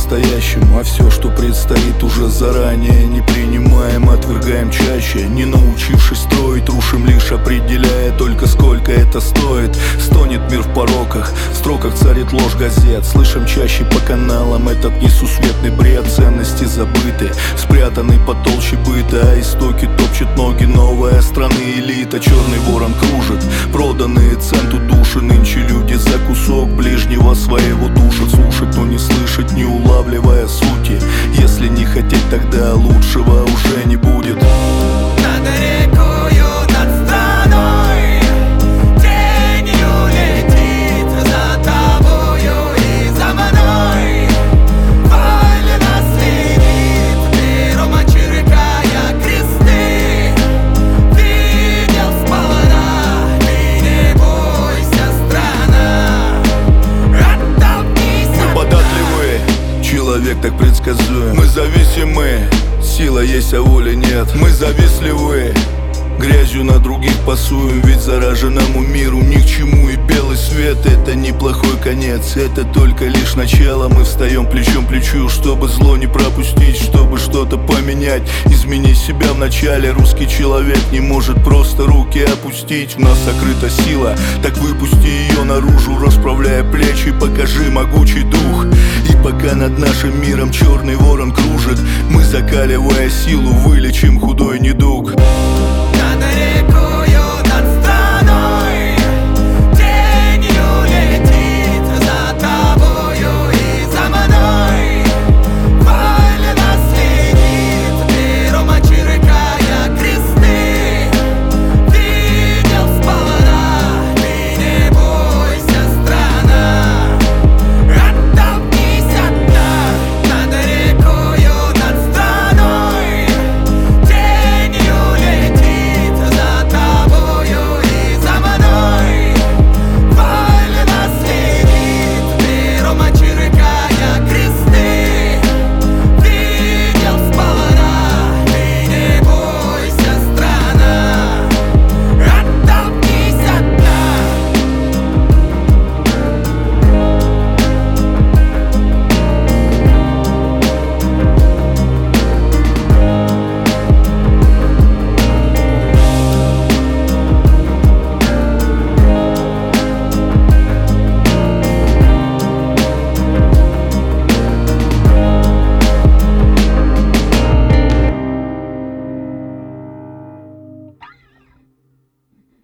по-настоящему, а все, что предстоит, уже заранее не принимаем, отвергаем чаще. Не научившись строить, рушим лишь определяя только сколько это стоит. Стонет мир в пороках, в строках царит ложь газет. Слышим чаще по каналам этот несусветный бред. Ценности забыты, спрятаны потолще быта, а истоки топчет ноги новая страны элита. Черный ворон кружит, проданные центу души. Нынче люди за кусок ближнего своего душат. Слушать, но не слышать, не улавливая сути. Если не хотеть, тогда лучшего уже не будет. Над рекою, над страной тенью летит за тобою и за мной. Валь нас видит, пером очеркая кресты. Видел сполна, ты не бойся, страна. Оттолкнись. Мы податливы, человек так предсказуем. Мы зависимы, сила есть, а воли нет. Мы завистливы, грязью на других пасуем. Ведь зараженному миру ни к чему и белый свет — это неплохой конец, это только лишь начало. Мы встаем плечом к плечу, чтобы зло не пропустить, чтобы что-то поменять, изменить себя вначале. Русский человек не может просто руки опустить. В нас сокрыта сила, так выпусти ее наружу, расправляя плечи, покажи могучий дух. И пока над нашим миром черный ворон кружит, мы, закаливая силу, вылечим худой недуг.